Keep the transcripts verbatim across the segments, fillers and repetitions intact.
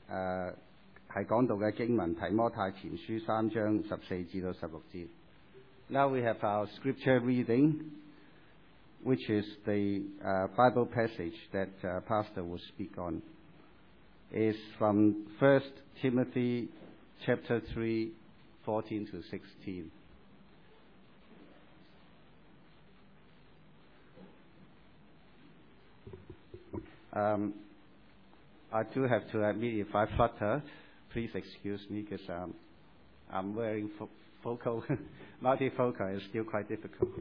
誒係講到嘅經文，提摩太前書三章十四至到十六節。Now we have our scripture reading, which is the uh, Bible passage that uh, Pastor will speak on. Is from First Timothy chapter three, fourteen to sixteen. Um, I do have to admit, if I flutter, please excuse me, because um, I'm wearing fo- focal, multifocal is still quite difficult.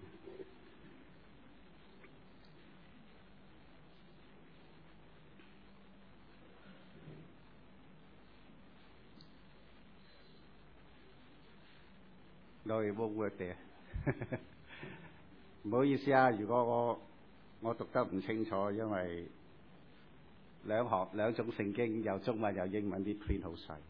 No, it won't work there. 唔好意思啊，如果我我讀得唔清楚，因為兩學兩種聖經，有中文有英文，啲 print 好細。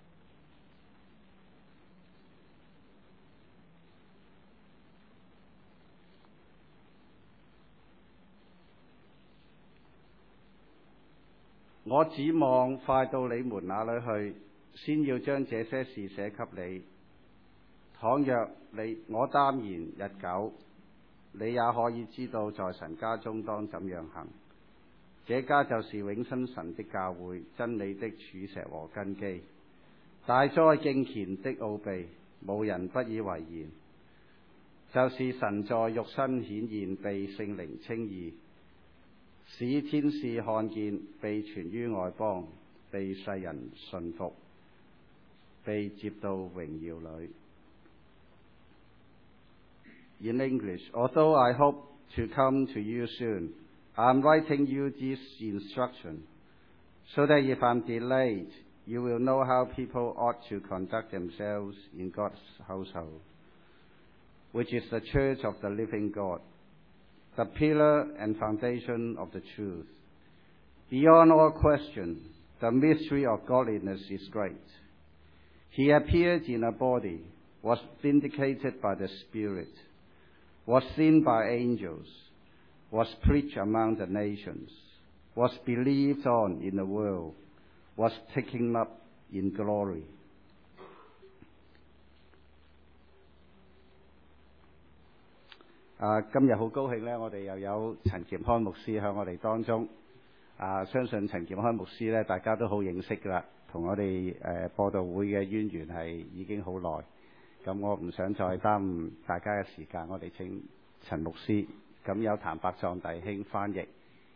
我指望快到你們那裏去，先要將這些事寫給你。倘若你我耽延日久，你也可以知道在神家中當怎樣行。這家就是永生神的教會，真理的柱石和根基，大哉敬虔的奧秘，無人不以為然。就是神在肉身顯現，被聖靈稱義，使天使看見，被傳於外邦，被世人信服，被接到榮耀裏。In English, although I hope to come to you soon, I'm writing you this instruction, so that if I'm delayed, you will know how people ought to conduct themselves in God's household, which is the church of the living God, the pillar and foundation of the truth. Beyond all question, the mystery of godliness is great. He appeared in a body, was vindicated by the Spirit, was seen by angels, was preached among the nations, was believed on in the world, was taken up in glory. 啊，今日好高興咧，我哋又有陳劍康牧師喺我哋當中。啊，相信陳劍康牧師咧，大家都好認識㗎啦，同我哋誒播道會嘅淵源係已經好耐。咁我唔想再耽誤大家嘅時間，我哋請陳牧師，咁有譚伯壯弟兄翻譯。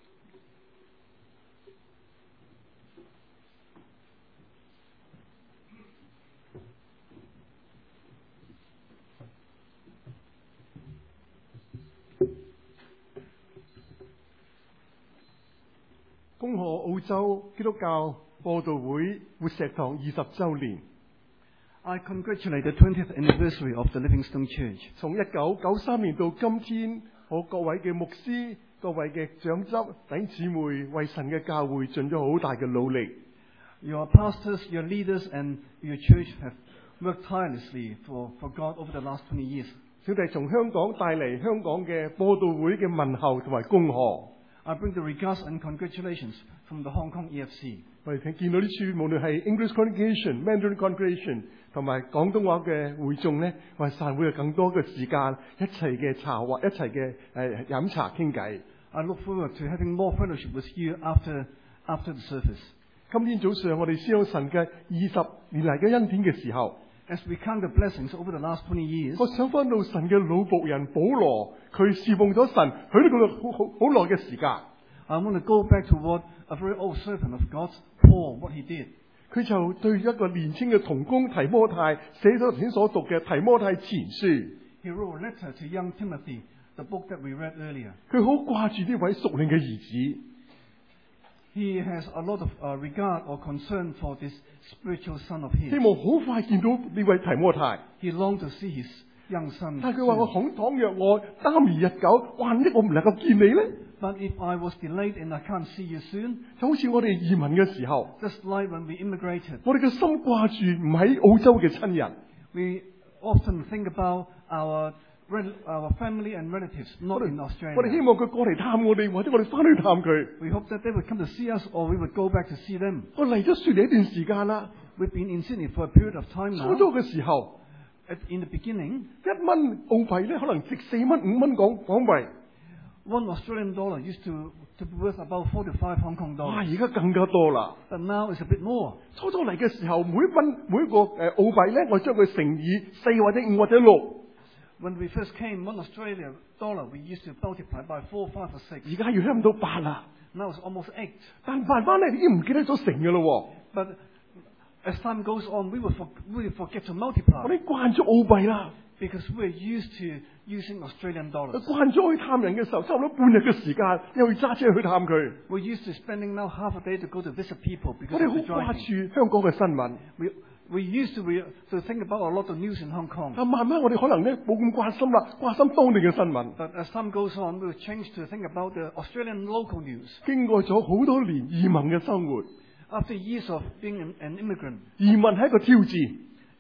恭賀澳洲基督教播道會活石堂二十週年。 I congratulate the twentieth anniversary of the Livingstone Church. 從一九九三年到今天，我各位嘅牧師、各位嘅長執、弟兄姊妹為神嘅教會盡咗好大嘅努力。 Your pastors, your leaders, and your church have worked tirelessly for, for God over the last twenty years. 小弟從香港帶嚟香港嘅播道會嘅問候同埋恭賀。 I bring the regards and congratulations from the Hong Kong E F C. 我哋聽見到啲處，無論係 English congregation、Mandarin congregation 同埋廣東話嘅會眾咧，為散會有更多嘅時間，一齊嘅茶或一齊嘅誒飲茶傾偈。 I look forward to having more fellowship with you after after the service. 今天早上我哋思想神嘅二十年嚟嘅恩典嘅時候， As we count the blessings over the last twenty years, 我想翻到神嘅老僕人保羅，佢侍奉咗神，佢都覺得好好好耐嘅時間。 I want to go back to what a very old servant of God, Paul, what he did. 佢就對一個年輕嘅同工提摩太寫咗頭先所讀嘅提摩太前書。 He wrote a letter to young Timothy, the book that we read earlier. 佢好掛住呢位屬靈嘅兒子。 He has a lot of uh, regard or concern for this spiritual son of his. 希望好快見到呢位提摩太。 He longed to see his young son. 但係佢話：我恐倘若我耽延日久，萬一我唔能夠見你咧。 But if I was delayed and I can't see you soon, 就好似我哋移民嘅時候， just like when we immigrated, 我哋嘅心掛住唔喺澳洲嘅親人。 we often think about our rel- our family and relatives, 我 not in 哋 Australia. 我哋希望佢過嚟探我哋，或者我哋翻去探佢。 We hope that they would come to see us, or we would go back to see them. 我嚟咗雪梨一段時間啦， We've been in Sydney for a period of time 初 now. 初嘅時候， At, in the beginning, 一蚊澳幣咧可能值四蚊五蚊港港幣， one Australian dollar used to, to be worth about four to five Hong Kong 哇！ dollars. 而家更加多啦。 But now it's a bit more. 初初嚟嘅時候，每一蚊每一個誒澳幣咧，我將佢乘以四或者五或者六。 When we first came, one Australian dollar, we used to multiply by four, five, or six. 而家要差唔多八啦， Now it's almost eight. 但慢慢咧已經唔記得咗乘嘅咯。 But as time goes on, we will, for, we will forget to 我 multiply 哋慣咗澳幣啦， because we're used to using Australian dollars. 慣咗去探人嘅時候，差唔多半日嘅時間，又要揸車去探佢。 We're used to spending now half a day to go to visit people 我 because 哋 of 好 the 掛 driving. 住香港嘅新聞， We, we used to, re, to think about a lot of news in Hong Kong. 但慢慢我哋可能咧冇咁關心啦，關心當地嘅新聞。 But as time goes on, we'll change to think about the Australian local news. 經過咗好多年移民嘅生活， After years of being an, an immigrant, 移民係一個挑戰，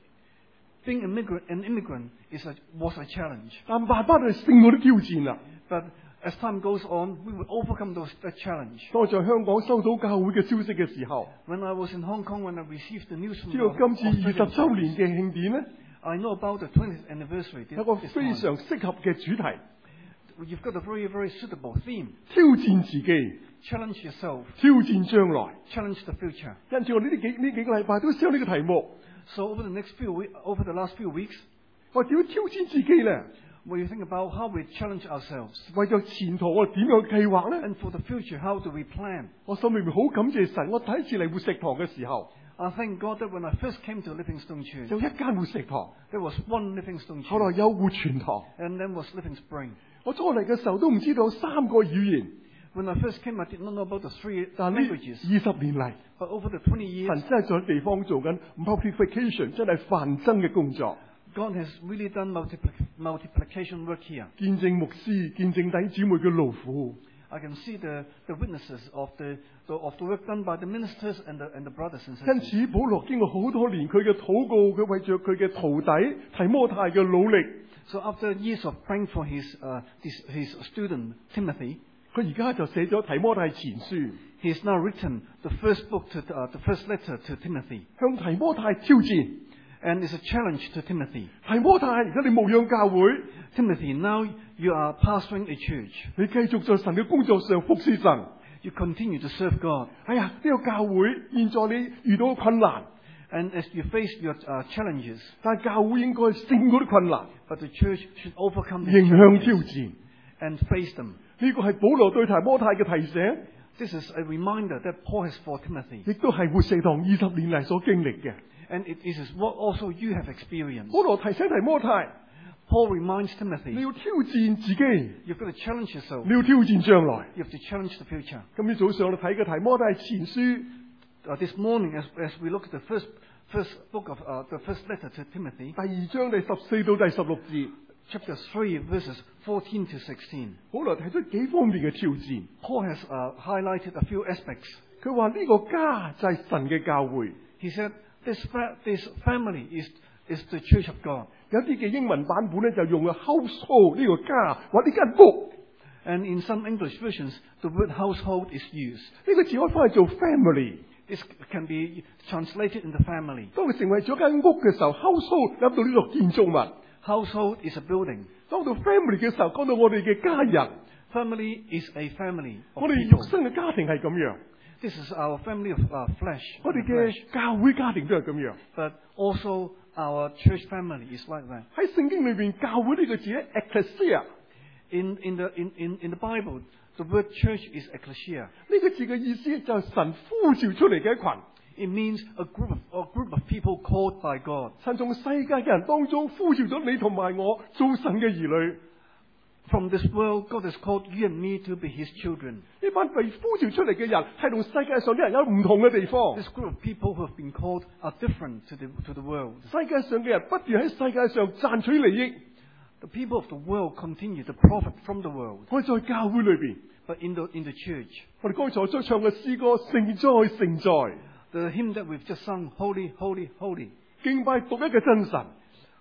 being immigrant, an immigrant is a, was a challenge. 但慢慢就勝過啲挑戰啦。 But as time goes on, we will overcome those that challenge. 當我在香港收到教會嘅消息嘅時候， When I was in Hong Kong, when I received the news from 知道 the 今次二十 Australian 週年 church, 嘅慶典咧， I know about the twentieth anniversary. This, 有個 this 非 month. 常適合嘅主題， You've got a very, very suitable theme. 挑戰自己， Challenge yourself. 挑戰將來。 Challenge the future. 因此我呢啲幾呢幾個禮拜都燒呢個題目， So over the next few weeks, over the last few weeks, 我點樣挑戰自己咧？ we think about how we challenge ourselves. 為咗前途我點樣計劃咧？ And for the future, how do we plan? 我心裏面好感謝神，我第一次嚟活石堂嘅時候， I thank God that when I first came to Livingstone Church, 有一間活石堂， there was one Livingstone 後 Church, 來有活全堂。 and then was Living Spring. 我初嚟嘅時候都唔知道三個語言， When I first came, I did not know about the three 但呢二 languages. 十年嚟， But over the twenty years, 神真係在地方做緊 multiplication，真係繁增嘅工作。 God has really done multipli- multiplication work here. 見證牧師、見證弟兄姊妹嘅勞苦， I can see the, the witnesses of the, the of the work done by the ministers and the, and the brothers and 因 sisters. 此保羅經過好多年佢嘅禱告，佢為着佢嘅徒弟提摩太嘅努力， So after years of praying for his, uh, this, his student Timothy, 佢而家就寫咗提摩太前書， he has now written the first book to uh, the first letter to Timothy, 向提摩太挑戰。 and it's a challenge to Timothy. 提摩太，而家你牧養教會， Timothy, now you are pastoring a church. 你繼續在神嘅工作上服侍神。 You continue to serve God, 哎呀，呢、個教會現在你遇到困難， and as you face your uh, challenges, 但係教會應該勝嗰啲困難， but the church should overcome the 迎向挑 challenges 戰。 and face them. 呢個係保羅對提摩太嘅提醒， This is a reminder that Paul has for Timothy, 亦都係活石堂二十年嚟所經歷嘅。 and it is what also you have experienced. 保羅提醒提摩太， Paul reminds 你 Timothy, 要挑戰自己， you've got to challenge yourself. 你要挑戰將來。 You have to challenge the future. 今朝早上我哋睇嘅提摩太前書 Uh, this morning, as, as we look at the first first book of uh, the first letter to Timothy, 第二章第十四到第十六節， chapter three, verses fourteen to sixteen, 保羅提出幾方面嘅挑戰。 Paul has uh, highlighted a few aspects. 佢話呢個家就係神嘅教會。 He said, "This fa- this family is is the church of God." 有啲嘅英文版本咧就用咗 household 呢個家或呢間屋， And in some English versions, the word household is used. 呢個字可以翻去做 family。 This can be translated into family. 當佢成為咗間屋嘅時候 ，household 入到呢度建築物； Household is a building. 當到 family 嘅時候，講到我哋嘅家人， Family is a family of 我哋 people. 肉身嘅家庭係咁樣， This is our family of uh, flesh, 我哋 of flesh. 嘅教會家庭都係咁樣。 But also our church family is like that. 喺聖經裏邊，教會呢個字咧 ecclesia， In in the in, in, in the Bible, the word church is ecclesia. 呢個字嘅意思就係神呼召出嚟嘅一群。 It means a group of a group of people called by God. 神從世界嘅人當中呼召咗你同埋我做神嘅兒女。 From this world, God has called you and me to be His children. 呢班被呼召出嚟嘅人係同世界上啲人有唔同嘅地方。 This group of people who have been called are different to the to the world. 世界上嘅人不斷喺世界上賺取利益， The people of the world continue to profit from the world. 我哋在教會裏邊， But in the in the church, 我哋剛才所唱嘅詩歌聖哉聖哉， the hymn that we've just sung, Holy, Holy, Holy, 敬拜獨一嘅真神，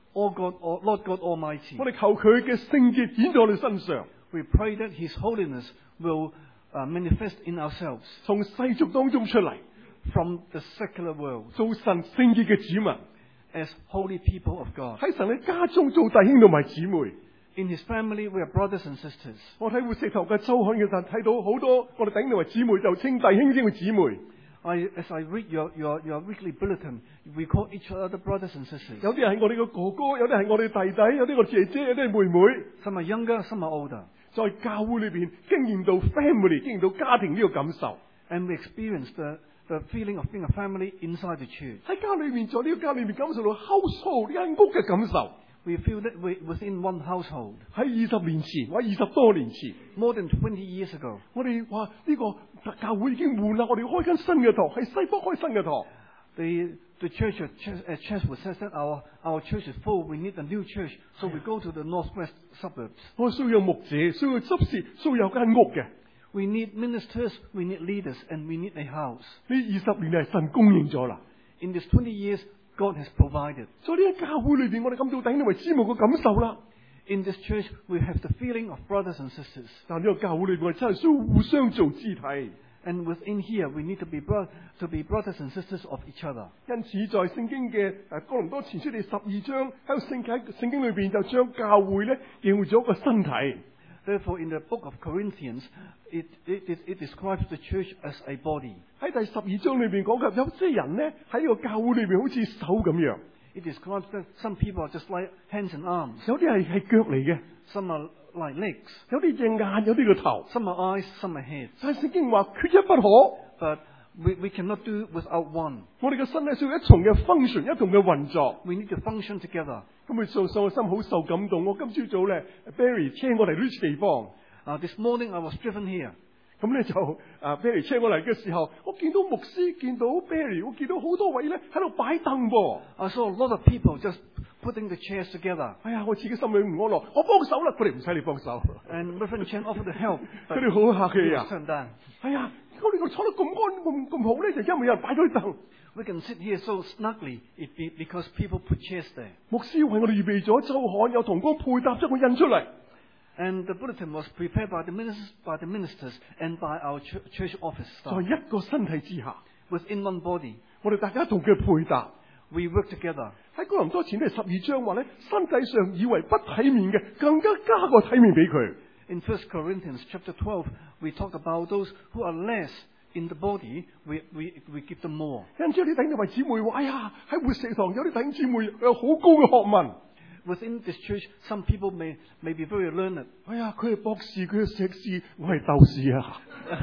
all God, all, Lord God Almighty. 我哋求佢嘅聖潔顯在我哋身上， We pray that His holiness will uh, manifest in ourselves 從世俗當中出嚟， from the secular world 做神聖潔嘅子民， as holy people of God. 喺神嘅家中做弟兄同埋姊妹。 In His family, we are brothers and sisters. 我睇活石頭嘅周刊嘅時候，睇到好多我哋弟兄同埋姊妹就稱弟兄稱為姊妹。 I, as I read your, your, your weekly bulletin, we call each other brothers and sisters. 有啲係我哋嘅哥哥，有啲係我哋弟弟，有啲我姐姐，有啲係妹妹。 Some are younger, some are older. 在教會裏邊經驗到 family， 經驗到家庭呢個感受。 And we experience the, the feeling of being a family inside the church. 喺家裏面，在呢個家裏面感受到 household 呢間屋嘅感受。 We feel that we within one household. 喺二十年前或者二十多年前， More than twenty years ago, 我哋話呢個教會已經換啦，我哋要開間新嘅堂，喺西北開新嘅堂。 the, the church at, Ches- at Cheswood says that our, our church is full. We need a new church, so we go to the northwest suburbs. 我需要有牧者，需要執事，需要有間屋嘅。 We need ministers, we need leaders, and we need a house. 呢二十年係神供應咗啦。 In these twenty years, God has provided. 在呢個教會裏邊，我哋感到弟兄同埋姊妹嘅感受啦。 In this church, we have the feeling of brothers and sisters. 但呢個教會裏邊，我哋真係需要互相做肢體。 And within here, we need to be, bro- to be brothers and sisters of each other. 因此，在聖經嘅誒哥林多前書第十二章喺聖喺聖經裏邊，就將教會咧形容咗一個身體。 Therefore, in the book of Corinthians, it, it, it, it describes the church as a body. 喺第十二章裏邊講及有些人咧喺呢個教會裏邊好似手咁樣， It describes that some people are just like hands and arms. 有啲係係腳嚟嘅， Some are like legs. 有啲隻眼，有啲個頭。 Some are eyes, some are heads. 但係聖經話缺一不可。 But we, we cannot do without one. 我哋嘅身體需要一重嘅 function， 一同嘅運作。 We need to function together. 咁佢上上個心好受感動。我今朝早咧 ，Barry 車我嚟呢啲地方。 Uh, this morning I was driven here. 咁咧就啊 Barry 車我嚟嘅時候，我見到牧師，見到 Barry， 我見到好多位咧喺度擺凳噃。 I saw a lot of people just putting the chairs together. 哎呀，我自己心裏唔安樂，我幫手啦，佢哋唔使你幫手。 And Reverend Chen offered to help. 佢 But 哋好客氣 he 啊 was！turned down. 哎呀，我哋個坐得咁安咁咁好咧，就因為有人擺咗啲凳。 We can sit here so snugly it be because people put chairs there. 牧師為我哋預備咗周刊，有同工配搭將佢印出嚟。 And the bulletin was prepared by the ministers, by the ministers and by our ch- church office 在 staff. 一個身體之下， Within one body, 我哋大家同佢配搭。 we work together. 喺哥林多前第十二章話咧，身體上以為不體面嘅，更加加個體面俾佢。 In First Corinthians chapter twelve, we talk about those who are less in the body, we, we, we give them more. 因此有啲弟兄姊妹話：哎呀，喺活石堂有啲弟兄姊妹有好高嘅學問。 Within this church, some people may, may be very learned. 哎呀，佢係博士，佢係碩士，我係鬥士啊！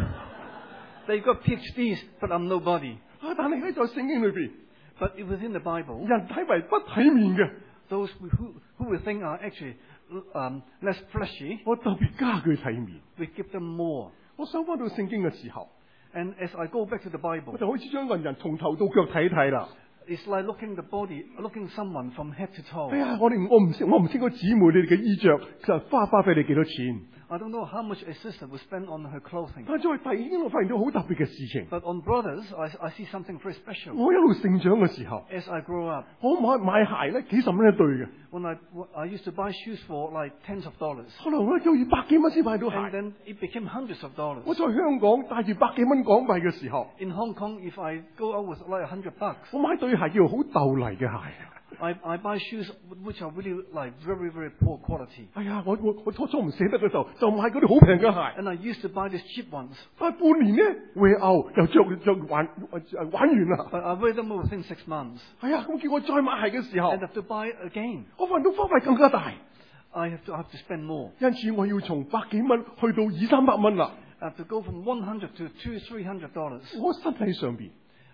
They got PhDs, but I'm nobody. 啊，但係喺在聖經裏邊， But within the Bible, 人睇為不體面嘅， those who, who, who we think are actually um, less fleshy, 我特別加佢體面。 we give them more. 我想翻到聖經嘅時候， And as I go back to the 我 Bible, 就開始將個人從頭到腳睇睇啦。 it's like looking the body, looking someone from head to toe. 哎呀，我哋我唔識，我唔清楚姊妹你哋嘅衣着，就花花費你幾多錢？ I don't know how much a sister will spend on her clothing. 但係作為弟兄，我發現到好特別嘅事情。 But on brothers, I, I see something very special. 我一路成長嘅時候， As I grow up, 我買買鞋咧幾十蚊一對嘅， when I, I used to buy shoes for like tens of dollars. 可能我要要百幾蚊先買到 And 鞋。 then it became hundreds of dollars. 我在香港帶住百幾蚊港幣嘅時候， In Hong Kong, if I go out with like a hundred bucks, 我買對鞋叫好豆泥嘅鞋。 I, I buy shoes which are really like very, very poor quality. 哎呀，我我我初初唔捨得嘅時候，就買嗰啲好平嘅鞋。 And I used to buy these cheap ones. 但係半年咧，wear out 又着着玩玩完啦。 But I wear them within six months. 哎呀，咁叫我再買鞋嘅時候 And，I have to buy again. 我發現到花費更加大， I have to, I have to spend more. 因此我要從百幾蚊去到二三百蚊啦。 I have to go from one hundred to two, three hundred dollars 我身體上邊，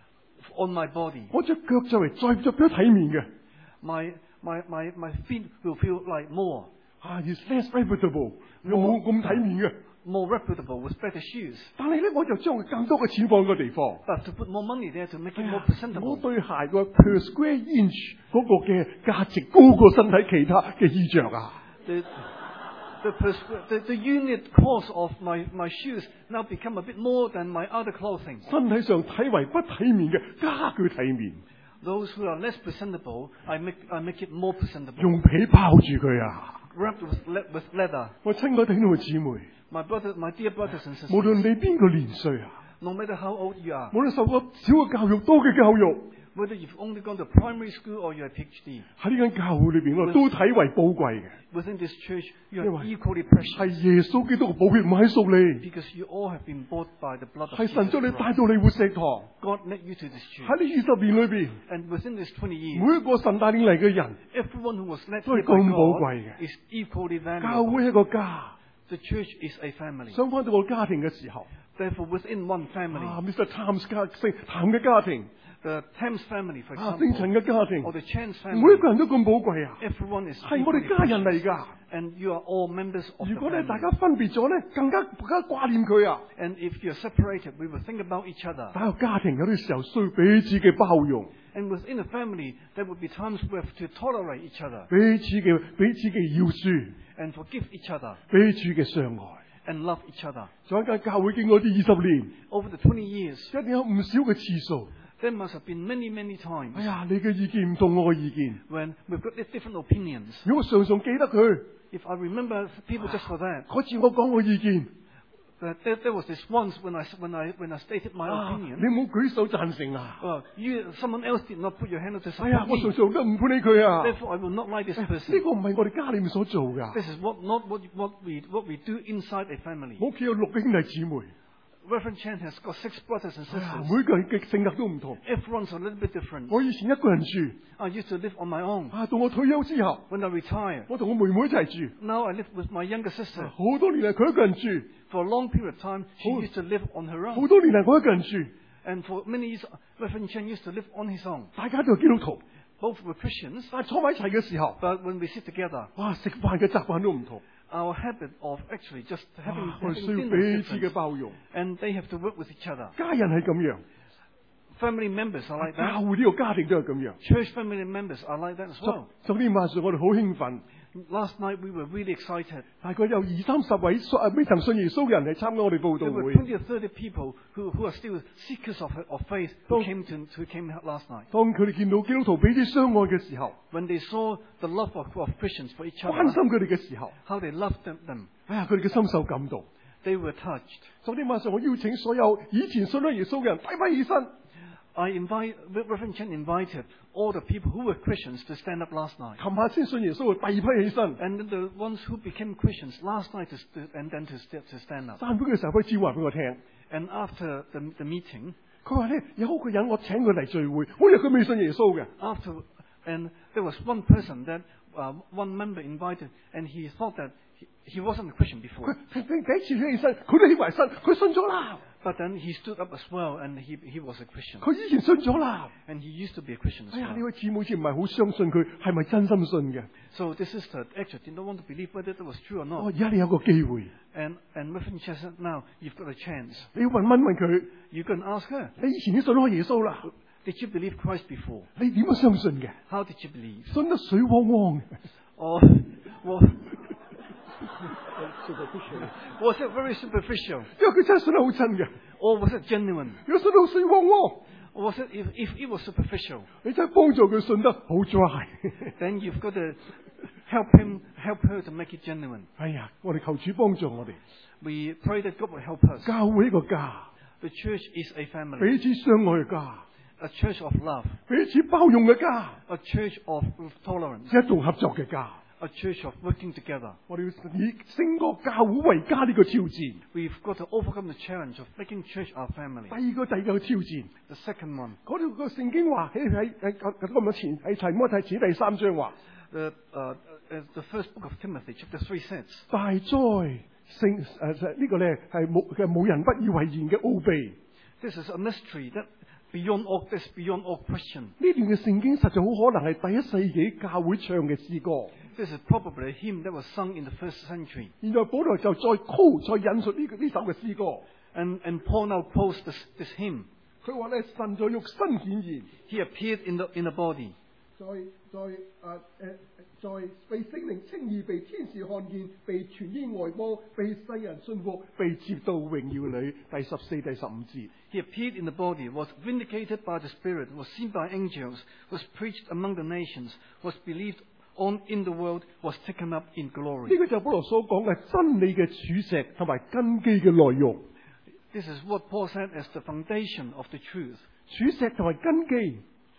on my body. 我隻腳就係再着比較體面嘅。 My, my, my, my feet will feel like more, 啊 ，is less reputable，又冇咁體面嘅。 more reputable with better shoes. 但係咧，我就將更多嘅錢放喺個地方。 But to put more money there to make it 哎 more 呀 presentable. 我對鞋個 per square inch 嗰個嘅價值高過身體其他嘅衣着啊！ The, the, pers- the, the unit cost of my, my shoes now become a bit more than my other clothing. 身體上睇為不體面嘅，加佢體面。 Those who are less presentable, I make I make it more presentable. 用皮包住佢啊！ Wrapped with, le- with leather. 我親愛弟兄姊妹， My brother, my dear brothers and 無論 sisters, 你邊個年歲啊， no matter how old you are, 無論受過少嘅教育、多嘅教育， whether you've only gone to primary school or you're a PhD, 喺呢間教會裏邊，我都睇為寶貴嘅， within this church, you 因 are 為 equally precious 係耶穌基督嘅寶血買贖你， because you all have been bought by the blood of 係 Jesus 神將你帶 Christ. 到你活石堂。 God led you to this church. 喺呢二十年裏邊， And within this twenty years, 每一個神帶領嚟嘅人， everyone who was led 都係 here by 咁寶 God 貴嘅。 is equally 教 valuable. 會係一個家， The church is a family. 想翻到個家庭嘅時候， Therefore, within one 啊 family, ，Mister Tams 家聖譚嘅家庭， the Thames family, for 啊，聖陳 example, 嘅家庭， or the Chan's 每一個 family, 人都咁寶貴啊， everyone is 係我哋 equally 家人 precious. 嚟㗎。 And you are all members of the 如果咧大 family. 家分別咗咧，更加更加掛念佢啊！ And if you're separated, we will think about each other. 打入家庭有啲時候需要彼此嘅包容， And within a family, there would be times we have to tolerate each other 彼此嘅彼此嘅饒恕， and forgive each other 彼此嘅相愛。 and love each other. 在一間教會經過呢二十年， Over the twenty years, 一定有唔少嘅次數。 there must have been many, many times 哎呀，你嘅意見唔同我嘅意見， when we've got these different opinions. 如果我常常記得佢 If I remember people just for that, 嗰次我講我意見， that there, there was this once when I, when I, when I stated my 啊， opinion. 你冇舉手贊成啊！ Well, you, someone else did not put your hand up to 哎呀， support 我常 me. 常都唔判理佢啊！ Therefore, I will not like this 呢 person. 個唔係我哋家裏面所做㗎。 This is what, not what, what, we, what we do inside a family. 我屋企有六個兄弟姊妹， Reverend Chan has got six brothers and 哎呀 sisters. 每個人嘅性格都唔同。 Everyone's a little bit different. 我以前一個人住， I used to live on my own. 啊，到我退休之後， When I retired, 我同我妹妹一齊住。 now I live with my younger sister. 好多年嚟佢一個人住， For a long period of time, she Oh. used to live on her 好 own. 多年嚟我一個人住， And for many years, Reverend Chen used to live on his own. 大家都係基督徒， Both were Christians, 但係坐埋一齊嘅時候， but when we sit together, 哇，食飯嘅習慣都唔同， our habit of actually just having, 哇，我哋 having 需要 dinner 彼 is 此嘅 different. 包容。 And they have to work with each other. 家人係咁樣， Family members are like 教 that. 會呢個家庭都係咁樣。 Church family members are like that as 昨 well. 昨天晚上我哋好興奮， Last night we were really excited. 大概有二三十位信啊未曾信耶穌嘅人嚟參加我哋佈道 There were 會。 twenty or thirty people who, who are still seekers of, of faith who Oh. came, to, who came last night. 當佢哋見到基督徒彼此相愛嘅時候， When they saw the love of, of Christians for each 關 other, 心佢哋嘅時候， how they loved them, them, 哎呀，佢哋嘅心受感動。 they were touched. 昨天晚上我邀請所有以前信咗耶穌嘅人低翻起身， I invite, Reverend Chen invited all the people who were Christians to stand up last night. 琴晚先信耶穌嘅第二批起身。 And then the ones who became Christians last night to, st- and then to, st- to stand up. 散會嘅時候，佢招話俾我聽， And after the, the meeting, 佢話咧有個人我請佢嚟聚會，我以為佢未信耶穌嘅。 after, and there was one person that uh, one member invited, and he thought that he, he wasn't a Christian 佢 before. 第第一次起身，佢都起埋身，佢信咗啦， But then he stood up as well, and he, he was a Christian. 佢以前信咗啦。 And he used to be a Christian as 哎呀，呢 well. 位姊妹好似唔係好相信佢係咪真心信嘅。 So this sister actually did not want to believe whether that was true or 我而 not. 家你有個機會， And, and Reverend Chen said, now you've got a chance. 你要問問問佢， You can ask her, 你以前都信咗耶穌啦， did you believe Christ before? 你點樣相信嘅？ How did you believe? 信得水汪汪嘅。 Or, well, was it very superficial? 因為佢真係信得好真嘅。 Or was it genuine? 如果信到水汪汪， Or was it, if, if it was superficial, 你真係幫助佢信得好 dry。 then you've got to help him, help her to make it genuine. 哎呀，我哋求主幫助我哋， We pray that God will help us. 教會一個家， The church is a family, 彼此相愛嘅家， a church of love, 彼此包容嘅家， a church of tolerance, 一同合作嘅家。 a church of working together. 我哋要以勝過教會為家呢個挑戰。 We've got to overcome the challenge of making church our family. 第二個第二個挑戰， The second one, 嗰條個聖經話喺喺喺咁嘅前喺提摩太前第三章話， the, uh, uh, the first book of Timothy, chapter three says, 大哉聖誒呢個咧係冇嘅冇人不以為然嘅奧秘。 this is a mystery that beyond all, that's beyond all question. 呢段嘅聖經實在好可能係第一世紀教會唱嘅詩歌。 This is probably a hymn that was sung in the first century. 現在保羅就再 call 再引述呢個呢首嘅詩歌。 And, and Paul now quotes this, this hymn. 佢話咧神在肉身顯現， He appeared in the, in the body. 在在誒誒在被聖靈稱義、被天使看見、被傳於外邦、被世人信服、被接到榮耀裏。第十四、第十五節。 He appeared in the body, was vindicated by the Spirit, was seen by angels, was preached among the nations, was believed on in the world, was taken up in glory. 呢個就係保羅所講嘅真理嘅柱石同埋根基嘅內容。 This is what Paul said as the foundation of the truth. 柱石同埋根基，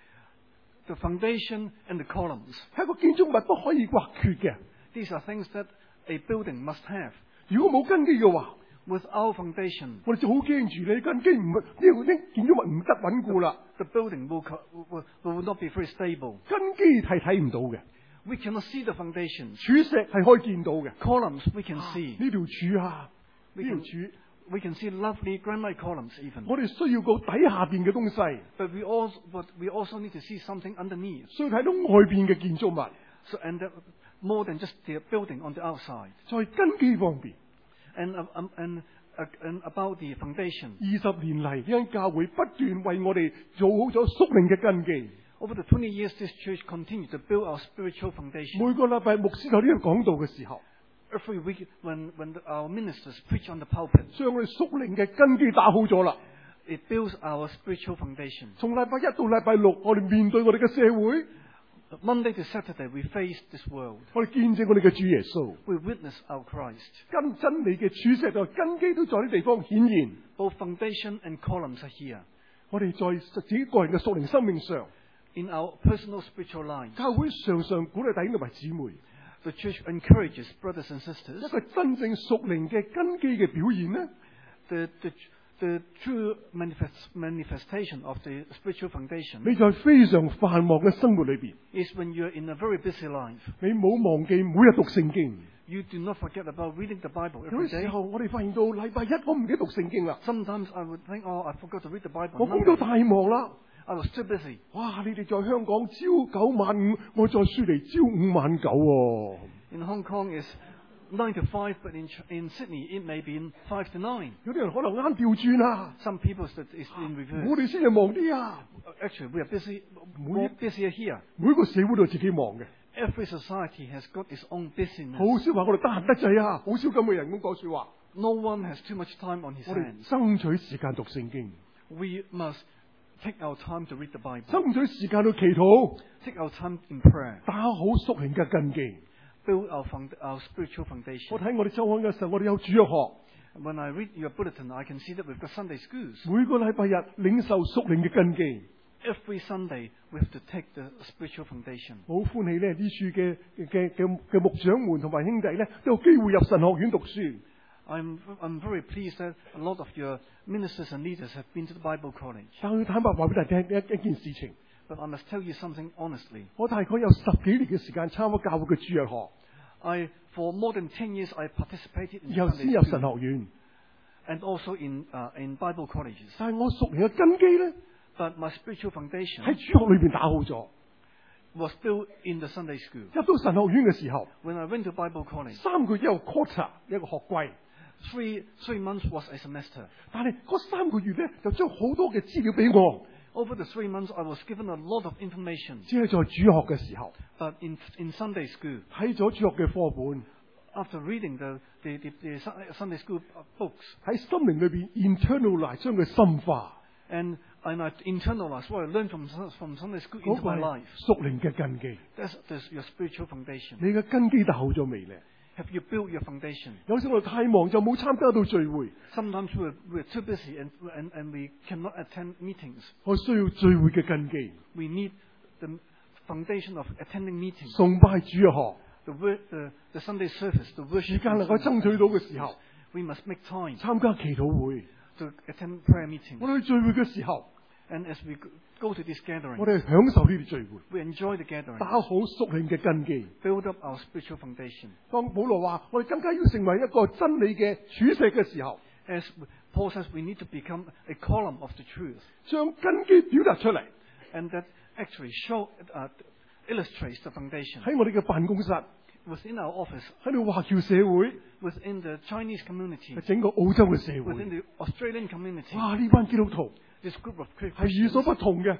The foundation and the columns. 係一個建築物不可以或缺嘅。 These are things that a building must have. 如果冇根基嘅話， Without foundation, 我哋就好驚住你根基唔呢個呢建築物唔得穩固啦。 the building will, co- will, will not be very stable. 根基係睇唔到嘅， We cannot see the foundations. 柱石係可以見到嘅。 Columns we can see. 呢條柱啊， We 呢條 can, 柱， we can see lovely granite columns even. 我哋需要個底下邊嘅東西， But we also, but we also need to see something underneath. 需要睇到外邊嘅建築物。 So, and that, more than just the building on the outside. 在根基方面， And, uh, um, and, uh, and about the foundation. 二十年嚟呢間教會不斷為我哋做好咗屬靈嘅根基。 Over the twenty years, this church continued to build our spiritual foundation. 每個禮拜牧師喺呢度講道嘅時候， Every week, when, when the, our ministers preach on the pulpit, 將我哋屬靈嘅根基打好咗啦。 it builds our spiritual foundation. 從禮拜一到禮拜六，我哋面對我哋嘅社會， Monday to Saturday, we face this world. 我哋見證我哋嘅主耶穌， We witness our Christ. 跟真理嘅柱石同埋根基都在呢地方顯現。 Both foundation and columns are here. 我哋在自己個人嘅屬靈生命上， In our personal spiritual lives, 教會常常鼓勵弟兄同埋姊妹， the church encourages brothers and 一 sisters. 個真正屬靈嘅根基嘅表現呢， The, the, the true manifest, manifestation of the spiritual foundation 你在非常繁忙嘅生活裏邊， is when you're in a very busy life. 你冇忘記每日讀聖經。 You do not forget about reading the Bible 有 every 啲時 day. 候我哋發現到禮拜一我唔記得讀聖經啦， Sometimes I would think, oh, I forgot to read the Bible. 我 on 工作 Monday. 太忙啦。 I was too busy. 哇！你哋在香港朝九晚五，我在雪梨朝五晚九喎。 In Hong Kong, it's nine to five, but in, Ch- in Sydney, it may be in five to nine. 有啲人可能啱調轉啊， Some people said it's in 我 reverse. 哋先係忙啲啊。 Actually, we are busy, more busier here. 每個社會都有自己忙嘅， Every society has got its own 好 busyness. 少話我哋得閒得滯啊，好少咁嘅人咁講説話。 No one has too much time on his 我哋 hands. 爭取時間讀聖經， We must take our time to read the Bible. 爭取時間去祈禱， Take our time in prayer. 打好屬靈嘅根基。 Build our, found, our spiritual 我 foundation. 睇我哋週刊嘅時候，我哋有主日學， When I read your bulletin, I can see that we've got Sunday schools. 每個禮拜日領受屬靈嘅根基。 Every Sunday, we have to take the spiritual foundation. 我好歡喜咧，呢處嘅嘅嘅嘅牧長們同埋兄弟咧，都有機會入神學院讀書。 I'm, I'm very pleased that a lot of your ministers and leaders have been to the Bible college. 但係坦白話俾大家聽一一件事情， But I must tell you something honestly. 我大概有十幾年嘅時間參加教會嘅主日學， I, for more than ten years, I participated in 然後先 Sunday 入神 school 學院。 and also in, uh, in Bible colleges. 但係我屬靈嘅根基咧， But my spiritual foundation 喺主學裏邊打好咗。 was built in the Sunday school. 入到神學院嘅時候， When I went to Bible college, 三個月一個 quarter 一個學季， three, three months was a semester. 但係嗰三個月咧就將好多嘅資料俾我， Over the three months, I was given a lot of information. 只係在主學嘅時候 But in, in Sunday school, 睇咗主學嘅課本， after reading the, the, the, the Sunday school books, 喺心靈裏邊 internalize 將佢深化， and, and I internalized what I learned from, from Sunday school 嗰 into 個 my 係 life. 屬靈嘅根基。 That's, that's your spiritual foundation. 你嘅根基打好咗未咧？ Have you built your foundation? 有時我哋太忙就冇參加到聚會， Sometimes we're, we're too busy and, and, and we cannot attend meetings. 我需要聚會嘅根基， We need the foundation of attending meetings. 崇拜主日學， The, wor- the, the Sunday service, the 時 worship. 間能夠 and 爭取到嘅時候， we must make time 參加祈禱會。 to attend prayer meetings. 我哋去聚會嘅時候， And as we go to this 我 gathering, 哋享受呢啲聚會， we enjoy the gathering, 打好屬靈嘅根基。 build up our spiritual foundation. 當保羅話我哋更加要成為一個真理嘅柱石嘅時候， As Paul says, we need to become a column of the truth. 將根基表達出嚟， And that actually show, uh, illustrates the foundation. 喺我哋嘅辦公室， Within our office, 喺度華僑社會， within the Chinese community, 喺整個澳洲嘅社 within 會， the Australian community, 哇！呢班基督徒 this group of 係與 Christians, 所不同嘅。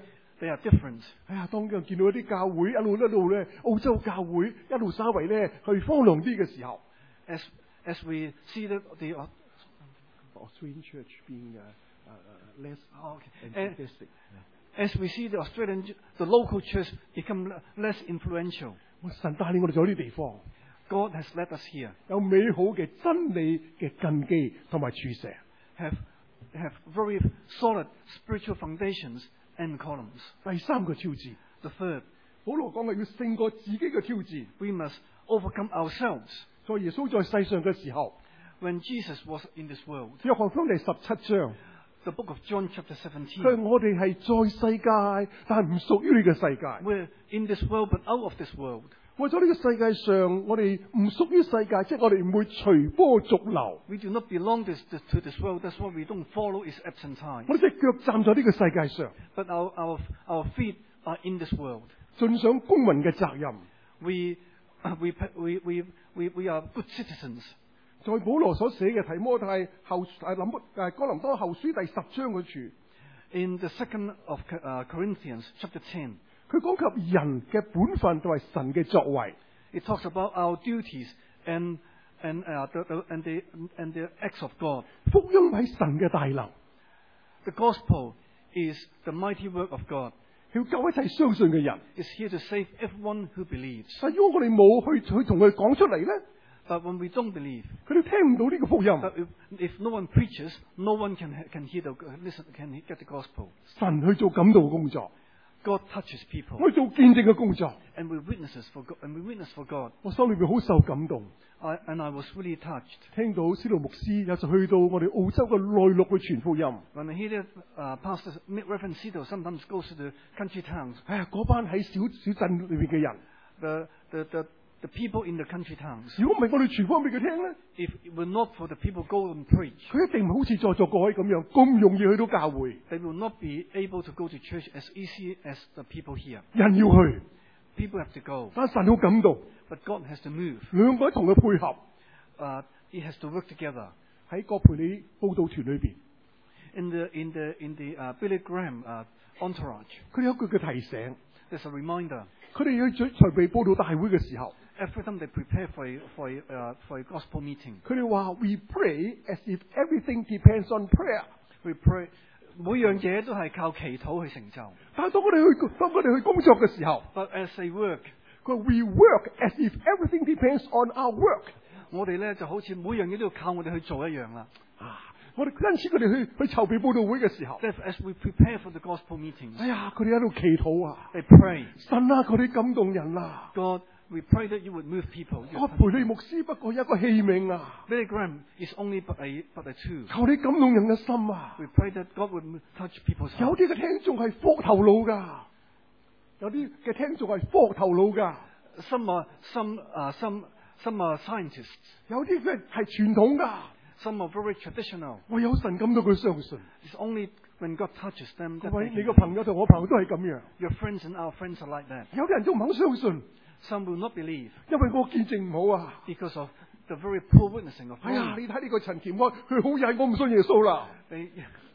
they are different. 哎呀，當見到一啲教會一路一路咧，澳洲教會一路稍微咧去荒涼啲嘅時候 As as we see that the uh, ，Australian Church being uh, uh, less oh, okay. enthusiastic. as we see the Australian the local church become less influential, 我神帶領我哋咗啲地方， God has led us here, 有美好嘅真理嘅根基同埋柱石。 have have very solid spiritual foundations and columns. 第三個挑戰， The third, 保羅講係要勝過自己嘅挑戰。 we must overcome ourselves. 在耶穌在世上嘅時候， When Jesus was in this world, 約翰福音第十七章， the book of John chapter 佢話 seventeen, 我哋係在世界，但係唔屬於呢個世界。 we're in this world but out of this world. 為咗呢個世界上，我哋唔屬於世界，即係我哋唔會隨波逐流。 We do not belong this, this, to this world. That's why we don't follow its ebbs and tides. 我哋隻腳站在呢個世界上， But our, our, our feet are in this world. 盡上公民嘅責任。 We, we, we, we, we, we are good citizens. 在保羅所寫嘅提摩太後誒林誒哥林多後書第十章嗰處， In the second of uh, Corinthians chapter ten, 佢講及人嘅本分同埋神嘅作為。 it talks about our duties and, and, uh, the, the, and, the, and the acts of God. 福音係神嘅大能， The gospel is the mighty work of God. 要救一切相信嘅人。 It's here to save everyone who believes. 但如果我哋冇去去同佢講出嚟咧， But when we don't believe, 佢哋聽唔到呢個福音。 but if, if no one preaches, no one can, can hear the, listen, can get the gospel. 神去做感動嘅工作， God touches people, 我去做見證嘅工作。 and we witnesses for God, and we witness for God. 我心裏邊好受感動， I, and I was really touched 聽到司徒牧師有時去到我哋澳洲嘅內陸去傳福音。 when I hear that uh, Pastor Reverend Cito sometimes goes to the country towns. 哎呀，嗰班喺小小鎮裏邊嘅人， The, the, the, the people in the country towns. 如果唔係我哋傳福音俾佢聽咧， If it were not for the people go and preach, 佢一定唔係好似在座各位咁樣咁容易去到教會。 they will not be able to go to church as easy as the people here. 人要去， People have to go, 但神好感動， but God has to move. 兩個一同佢配合 Uh, it has to work together. 喺葛培理佈道團裏邊， In the in the in the uh, Billy Graham uh, entourage, 佢哋有一句嘅提醒， there's a reminder. 佢哋去準備佈道大會嘅時候， Every time they prepare for a, for a, uh, for a gospel meeting, 佢哋話 We pray as if everything depends on prayer。 we pray. 每樣嘢都係靠祈禱去成就。 但係當我哋去當我哋去工作嘅時候， But as they work, 佢話 We work as if everything depends on our work。 我哋咧就好似每樣嘢都要靠我哋去做一樣啦。 啊！我哋因此佢哋去去籌備佈道會嘅時候， Therefore, as we prepare for the gospel meetings, 哎呀，佢哋喺度祈禱啊！ they pray. 神啊，佢哋感動人啊！ God, we pray that you would move people. 葛培理牧師不過一個器皿啊！ Billy Graham is only but a but a tool. 求你感動人嘅心啊！ We pray that God would touch people's 有 hearts. 啲嘅聽眾係科學頭腦噶，有啲嘅聽眾係科學頭腦噶， Some are some uh, some some are scientists. 有啲嘅係傳統噶。 Some are very traditional. 我有神感到佢相信。 It's only when God touches them 各 that 位， they 你 can 個朋友同我朋友都係咁樣。 Your friends and our friends are like that. 有啲人都唔肯相信， Some will not believe 因為我見證唔好啊。 because of the very poor witnessing of 哎呀， mine. 你睇呢個陳乾安，佢好曳，我唔信耶穌啦。 They,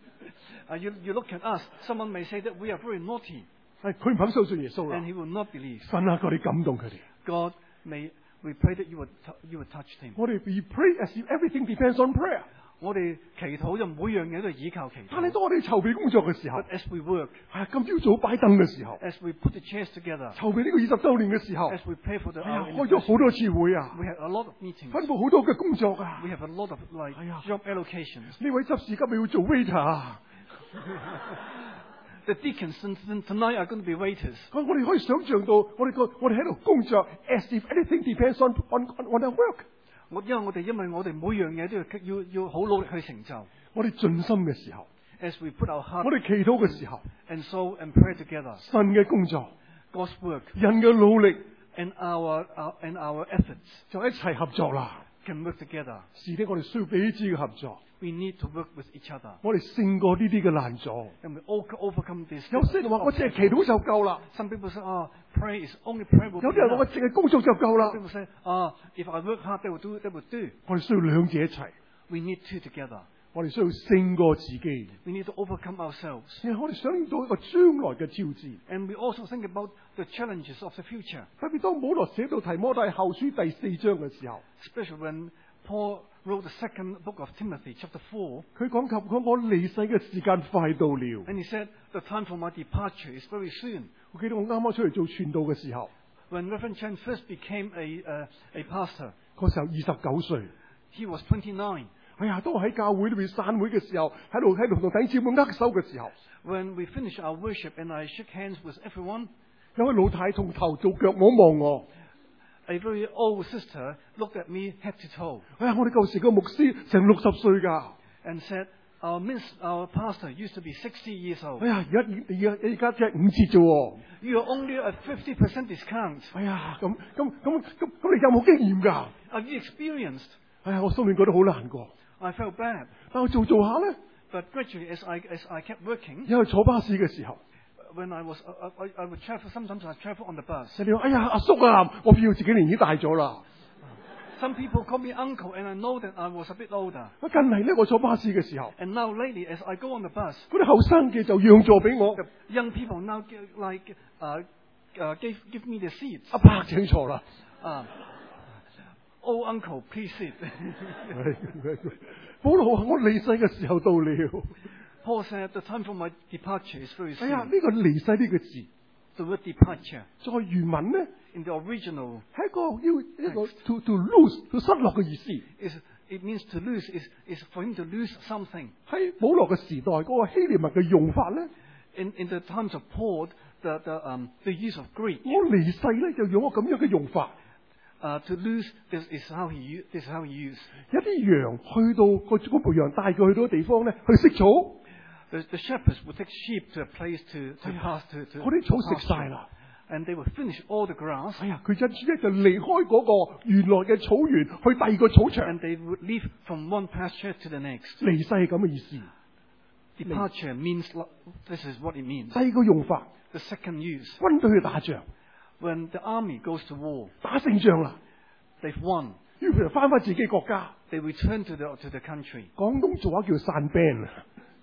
uh, you, you look at us, someone may say that we are very naughty, 係佢唔肯相信耶穌 and 啦。 he will not believe. 神啊，求你感動佢哋。 God may, we pray that you would, t- you would touch him. 我哋 we pray as if everything depends on prayer。 我哋祈禱就每樣嘢都係依靠祈但係禱。 當我哋籌備工作嘅時候， But as we work, 係啊，今朝早擺凳嘅時候， as we put the chairs together, 籌備呢個二十週年嘅時候， as we pray for the 係啊， our 開咗好多次會啊， we have a lot of meetings. 吩咐好多嘅工作啊。 We have a lot of like 係啊 job allocations. 呢位執事今日要做 waiter 啊！ The deacons t- t- tonight are going to be waiters. 我哋可以想象到，我哋個我哋喺度工作，as if anything depends on on on our work。 我因為我哋因為我哋每樣嘢都要要要好努力去成就。 我哋盡心嘅時候， As we put our heart 我哋祈禱嘅時候， and soul and pray together, 神嘅工作， God's work 人嘅努力 and our, our and our efforts 就一齊合作啦。 can work together. 是的，我哋需要彼此嘅合作， We need to work with each other, 我哋勝過呢啲嘅難阻。 and we over- overcome this. 有些人話我淨係祈禱就夠啦， Some people say, "Oh, pray is only pray will 有 be 啲人話我 enough." 淨係工作就夠 Some 啦。 people say, "Ah, if I work hard, they will do. They will do." 我哋需要兩者一齊， We need two together. 我哋需要勝過自己。 We need to overcome ourselves. 其實我哋想到一個將來嘅挑戰。 And we also think about the challenges of the future. 特別當保羅寫到提摩太後書第四章嘅時候， Especially when Paul wrote the second book of Timothy, chapter four, 佢講及講我離世嘅時間快到了。 and he said, the time for my departure is very soon. 我記得我啱啱出嚟做傳道嘅時候， When Reverend Chen first became a, uh, a pastor, 嗰時候二十九歲。 he was twenty-nine. 哎呀，當我喺教會裏邊散會嘅時候，喺度喺度同弟兄姊妹握手嘅時候， When we finished our worship and I shook hands with everyone, 有位老太從頭到腳望望我。 a very old sister looked at me head to toe 哎呀，我哋舊時個牧師成六十歲㗎。 and said, our, miss, our pastor used to be sixty years old. 哎呀，而家而家而家只係五折啫喎。 You are only a fifty percent discount. 哎呀，咁咁咁咁咁，你有冇經驗㗎？ Have you experienced? 哎呀，我心裏覺得好難過。 I felt bad. 但我做做下咧， But gradually, as I, as I kept working, 因為坐巴士嘅時候， when I was, I, I, I would travel, sometimes I travel on the bus. 你話：哎呀，阿叔啊，我票自己年紀大咗啦。 Some people call me uncle, and I know that I was a bit older. 我近嚟咧，我坐巴士嘅時候， And now lately, as I go on the bus, 嗰啲後生嘅就讓座俾我， the young people now give, like uh, uh, give, give me the seats. 阿伯請坐啦。 Uh, oh, uncle, please sit. 保羅話：我離世嘅時候到了。 Paul said, the time for my departure is very 哎呀， soon. 呢個離世呢個字， The word departure 在原文咧 in the original 係一個要一個 to to lose 到失落嘅意思。 is it means to lose is, is for him to lose something. 喺保羅嘅時代，嗰、個希臘文嘅用法咧， In, in the times of Paul, the, the, um, the use of Greek, 我離世咧就用個咁樣嘅用法。 uh, to lose this is how he u- this is how he used. 有啲羊去到個嗰部羊帶佢去到嘅地方咧，去食草， The, the shepherds would take sheep to a place to, to pass to, to, 嗰啲草 to 食 pasture. 晒啦。 And they would finish all the grass, 哎呀，佢因此咧就離開嗰個原來嘅草原，去第二個草場。 and they would leave from one pasture to the next. 離世係咁嘅意思。 Departure means lo- this is what it means. 第二個用法， The second use, 軍隊去打仗， when the army goes to war, 打勝仗啦， they've won. 於是就翻返自己國家。 They return to the to the country. 廣東俗話叫散 band 啊。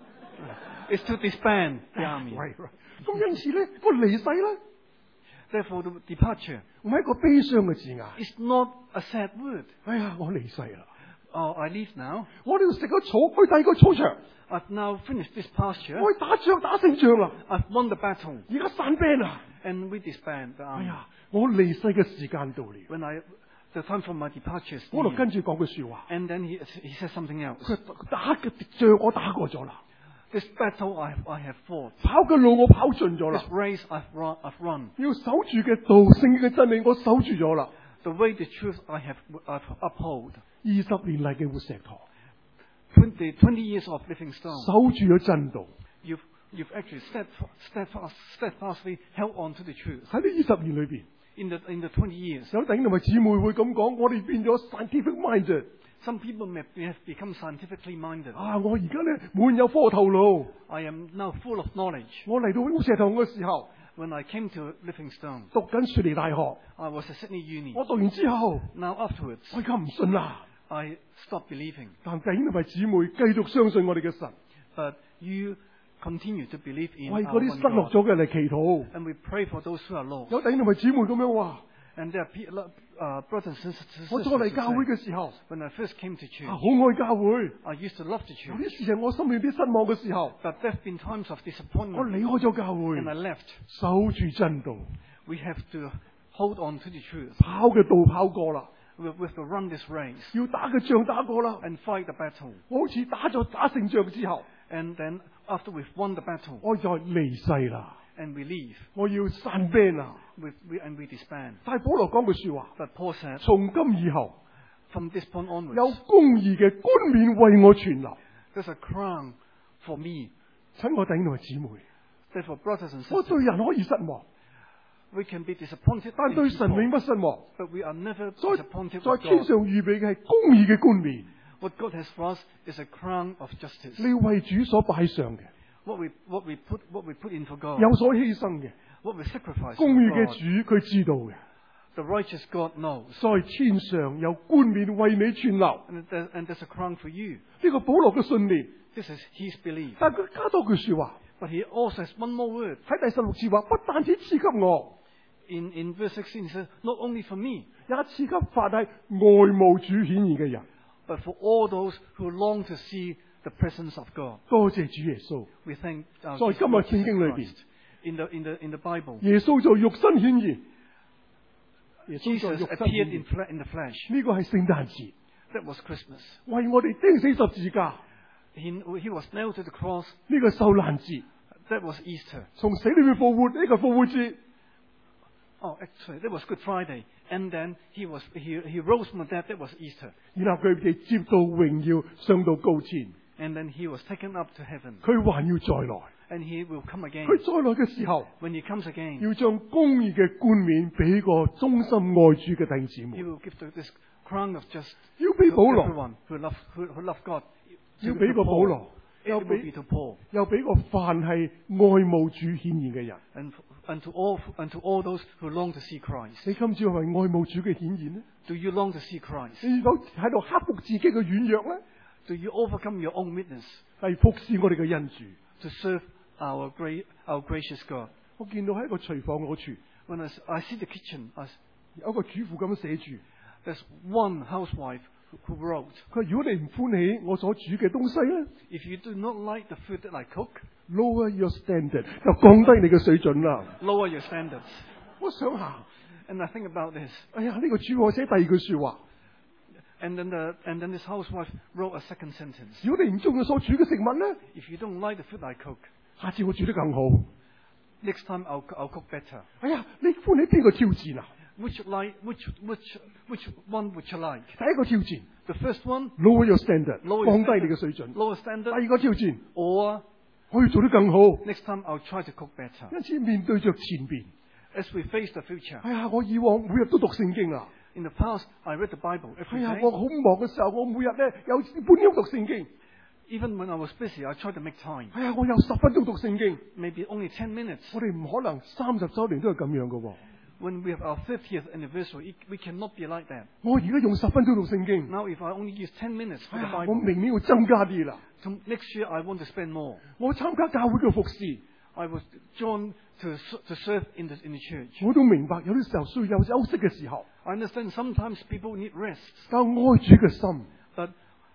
It's to disband the army. 係咁因此咧，個離世咧 Therefore, the departure 唔係一個悲傷嘅字眼。 is not a sad word. 哎呀，我離世啦， Oh, I leave now. 我呢度食咗草，去第二個草場， I've now finished this pasture. 我去打仗打勝仗啦， I've won the battle. 而家散 band 啊！ And we disband the 哎 army. 呀，我離世嘅時間到了。 When I, the time for my departure is 我度 near. 跟住講句說話， And then he, he says something else. 佢話打嘅仗我打過咗啦， This battle I, I have fought. 跑嘅路我跑盡咗 This 啦， race I've run. I've run. 要守住嘅道聖嘅真理我守住咗啦。 The way, the truth I have I've uphold. 二十年嚟嘅活石堂， Twenty, twenty years of living stone. 守住咗真道。 You've, you've actually steadfast, steadfast, steadfastly held on to the truth. 喺呢二十年裏邊， In the, in the twenty years, 有弟兄同埋姊妹會咁講，我哋變咗 scientific minded。 some people may may have become scientifically minded. 啊，我而家咧滿有科學頭腦。 I am now full of knowledge. 我嚟到活石堂嘅時候， When I came to Livingstone, 讀緊雪梨大學， I was at Sydney Uni. 我讀完之後， Now afterwards, 我而家唔信啦。 I stopped believing. 但弟兄同埋姊妹繼續相信我哋嘅神， But you continue to believe in 為 our 嗰啲 one 失落 God. 咗嘅嚟祈禱。 And we pray for those who are lost. 有弟兄同埋姊妹咁樣話： And there are pe- uh, brothers and sisters 我 who 再嚟教會 say, 嘅時候， when I first came to 啊，好 church, 愛教會。 I used to love the 有 church. 啲事情我心裏啲失望嘅時候， But there have been times of 我 disappointment, 離開咗教會 and I，left. 守住真道， We have to hold on to the truth. 跑嘅道跑過啦， We we have to run this race 要打嘅仗打過啦。 and fight the battle. 我好似打咗打勝仗之後， And then after we've won the battle 我就離世啦， and we leave, 我要散 band 啦。 we, we, and we disband. 但係保羅講句說話， But Paul said, 從今以後 from this point 有 onwards, 公義嘅冠冕為我存留。 there's a crown for me. 親愛弟兄同埋姊妹， Therefore, brothers and 我 sisters, 對人可以失望， we can be disappointed, 但 in 對神 people, 永不失望。 but we are never 在 disappointed 在 with 天 God. 上預備嘅係公義嘅冠冕， What God has for us is a crown of justice. 你為主所擺上嘅， What we, what we put, what we put in for God, 有所犧牲嘅， what we sacrifice 公義嘅 for God, 主佢知道嘅。 the righteous God knows. 在天上有冠冕為你存留， And, there, and there's a crown for you. 呢呢個保羅嘅信念， This is his belief. 但係佢加多句說話， But he also has one more word. 喺第十六節話，不但止賜給我， In, in verse sixteen, he says, not only for me, 也賜給凡係愛慕主顯現嘅人。 but for all those who long to see the presence of God. 多謝主耶穌， We thank our 在今日聖經裏邊， in the, in the, in the Bible, 耶穌在肉身顯現，耶穌在 Jesus 肉身 appeared 顯 in, 現， fle- in the flesh. 呢個係聖誕節， That was Christmas. 為我哋釘死十字架， He, he was nailed to the cross. 呢個受難節， That was Easter. 從死裏面復活，呢個復活節。 Oh, actually, that was Good Friday. And then he was he, he rose from the dead. That was Easter. 然後佢哋接到榮耀，上到高天， And then he was taken up to heaven. 佢還要再來。 And he will come again. 佢再來嘅時候， When he comes again, 要將公義嘅冠冕俾個忠心愛主嘅弟兄姊 he 妹， will give the, this crown of just 要俾 to 保羅， everyone who love who, who love God. 要 To 俾 the 個保 Paul. 羅， It 又 will 俾 be to Paul. 又俾個凡係愛慕主顯現嘅人。 And, and to all and to all those who long to see Christ. 你今朝係咪愛慕主嘅顯現呢？ Do you long to see Christ? 你有喺度克服自己嘅軟弱咧， Do you overcome your own weakness 係服侍我哋嘅恩主。 to serve our great our gracious God? 我見到喺一個廚房嗰處， When I, s- I see the kitchen, I, s- 有一個主婦咁樣寫住， there's one housewife who, who wrote, 佢話如果你唔歡喜我所煮嘅東西咧 "If you do not like the food that I cook, ，lower your standard，就降低你嘅水準啦。 lower your standards." 我想下， And I think about this. 哎呀，呢、個主婦寫第二句說話， And then the and then this housewife wrote a second sentence. 如果你唔中意所煮嘅食物咧， If you don't like the food I cook, 下次我煮得更好。 next time I'll I'll cook better. 哎呀，你歡喜邊個挑戰啊？ Which like which which which one would you like? 第一個挑戰 The first one, ，lower your standard， lower 降 your 低你嘅水準。 lower 第 standard, 二個挑戰， or 可以做得更好。 next time I'll try to cook better. 因此面對着前邊， As we face the future. 哎呀，我以往每日都讀聖經啊。 In the past, I read the Bible 哎 every 呀， day. 我好忙嘅時候，我每日咧有半鐘讀聖經。 Even when I was busy, I tried to make time. 哎呀，我有十分鐘讀聖經。 Maybe only ten minutes. 我哋唔可能三十週年都係咁樣嘅喎。 When we have our fiftieth anniversary, it- we cannot be like that. 我而家用十分鐘讀聖經， Now, if I only use ten minutes for 哎 the 呀，我 Bible, 明年要增加啲啦。 to, next year I want to spend more. 我參加教會嘅服侍， I was drawn to, s- to serve in the, in the church. 我都明白有啲時候需要有休息嘅時候， I understand sometimes people need rest, 但愛主嘅心， but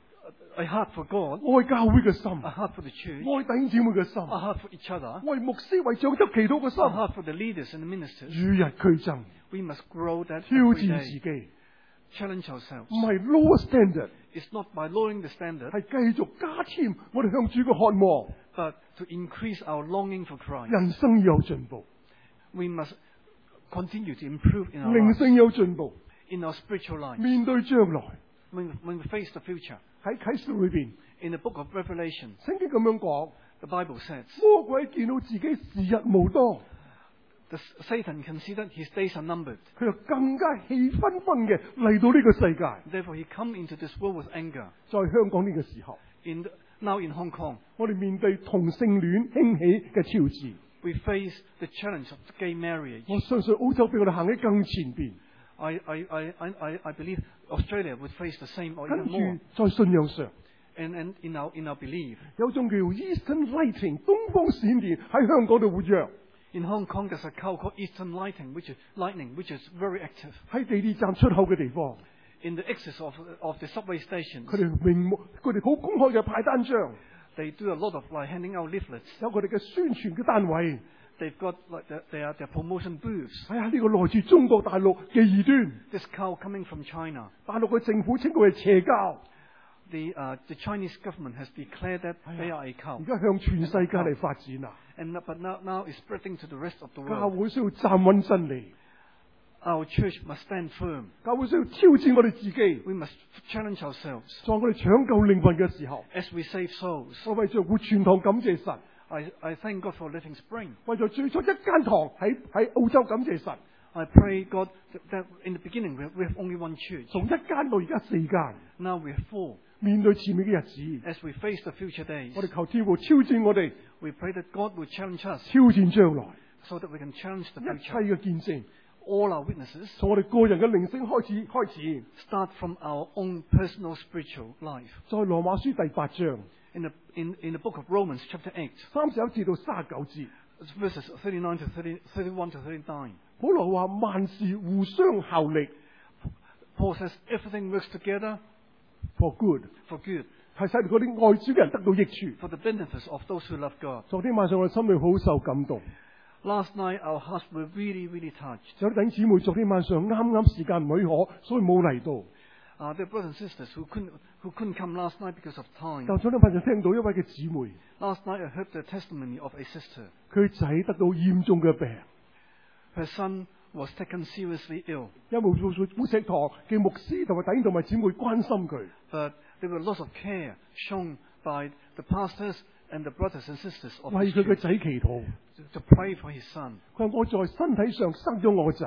a heart for God, 愛教會嘅心， a heart for the church, 愛弟兄姊妹嘅心， a heart for each other, 為牧師為長執祈禱嘅 a 心， heart for the leaders and the ministers. 與日俱增， We must grow that 挑 every 戰自 day. 己， Challenge ourselves. 唔係 lower standard， It's not by lowering the standard, 係繼續加添我哋向主嘅渴望， but to increase our longing for Christ. 人生有進步， We must continue to improve in our 靈 lives, 性有進步， in our spiritual life. 面對將來 When, when we face the future, 喺啟示錄裏邊， in the book of Revelation, 聖經咁樣講， the Bible says, 魔鬼見到自己時日無多， the, Satan considered his days are numbered. 佢就更加氣紛紛嘅嚟到呢個世界。 Therefore, he come into this world with anger. 在香港呢個時候， In the, now in Hong Kong, 我哋面對同性戀興起嘅挑戰， we face the challenge of gay marriage. 我相信澳洲比我哋行喺更前邊。 I, I, I, I, I believe Australia would face the same or 跟 even more. 住在信仰上， And, and in, our, in our belief, 有種叫 Eastern Lighting 東方閃電喺香港度活躍， in Hong Kong, there's a cow called Eastern Lighting, which is lightning, which is very active. 喺地鐵站出口嘅地方， In the exits of, of the subway stations, 佢哋明目，佢哋好公開嘅派單張， they do a lot of like handing out leaflets. 有佢哋嘅宣傳嘅單位。 They've got like their, their, their promotion booths. 哎呀，呢個來自中國大陸嘅異端， This cow coming from China. 大陸嘅政府稱佢為邪教， The, uh, the Chinese government has declared that they are a cow. 而家向全世界嚟發展啦。 And, but now, now it's spreading to the rest of the 教 world. 會需要站穩真理， Our church must stand firm. 教會需要挑戰我哋自己， We must challenge ourselves 在我哋搶救靈魂嘅時候， as we save souls. 我為着活全堂感謝神， I, I thank God for Living Spring. 為咗最初一間堂喺喺澳洲感謝神， I pray God that, that in the beginning we have, we have only one church. 從一間到而家四間。 Now we have four. 面對前面嘅日子， As we face the future days, 我哋求天父挑戰我哋， we pray that God will challenge us 挑戰將來， so that we can challenge the 一切 future. 嘅見證， all our witnesses, 從我哋個人嘅靈性開始開始， start from our own personal spiritual life. 在羅馬書第八章 In the, in, in the book of Romans, chapter eight, 三十一至到三十九節， verses thirty-nine to thirty, thirty-one to thirty-nine, 保羅話萬事互相效力 Paul says everything works together for good， for good, 係使到嗰啲愛主嘅人得到益處。 for the benefits of those who love God. 昨天晚上我哋心裏好受感動， Last night, our hearts were really, really touched. 有啲弟兄姊妹昨天晚上啱啱時間唔許可，所以冇嚟到。 Uh, there are brothers and sisters who couldn't, who couldn't come last night because of time. 但昨天晚上聽到一位嘅姊妹， Last night, I heard the testimony of a sister. 佢仔得到嚴重嘅病， Her son was taken seriously ill, 因為護護石堂嘅牧師同埋弟兄同埋姊妹關心佢， but there were lots of care shown by the pastors and the brothers and sisters of 為 his 佢嘅 church 仔祈禱。 to, to pray for his son. 佢話我在身體上生咗我仔，